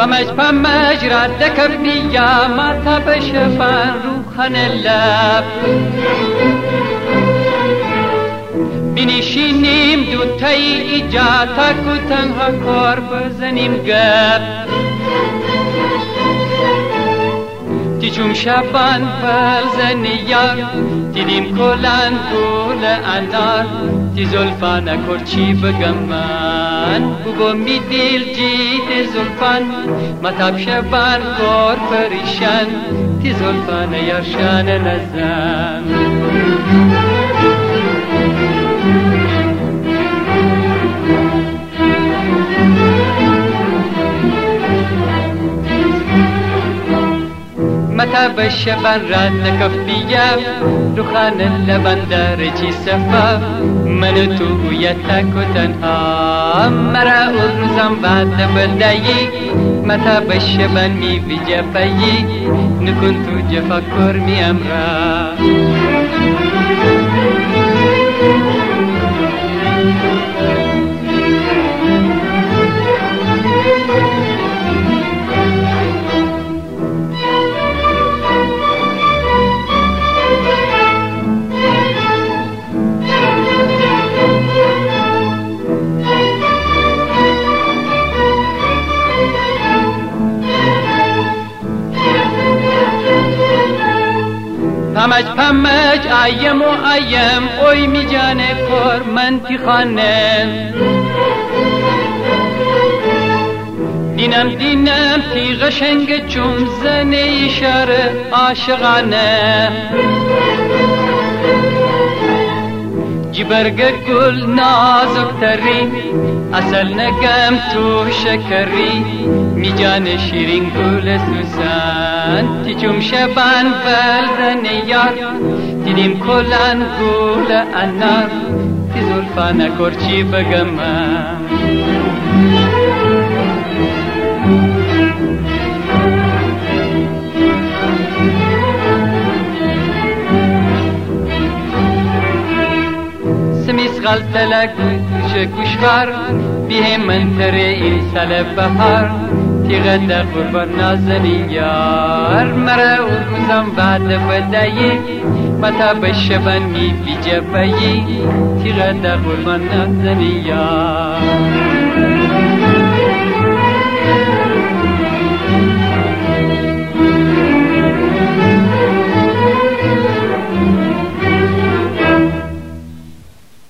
پمج رد کبیا ماتا بشفن روخن لب بنشینیم دوتای ایجا تاکو تنها کار بزنیم گپ تیچوم شبان فلزنیار دیدیم کلان گل انار تی زلفان کرچی بگم من بگو می دیل جید زلفان متاب شبان کار پریشان تی زلفان یارشان نزن متى بالشبان راد كفية دخان اللبن دارجي سفا منتو يتاكو تنها مرا الرزم بعد بدايي متى بالشبان مي بجفايي نكنتو جفا كرمي أمرا پمج آیم و آیم اوی می جانه کار من تی خانه دینم تی غشنگ چوم زنه اشاره عاشقانه جبرگ گل نازک تری اصل نگم تو شکری می جان شیرین گل سوسن تی چوم شبان بلزن یار دیدیم کلان گل انار تی زلفان کرچی بگم غلط لك شكوشفار بهم من ترى إنسان بحر تغدى قرب نازنين يار مرا وكزم بعد بداية متى بشبن مي بجباية تغدى قرب نازنين يار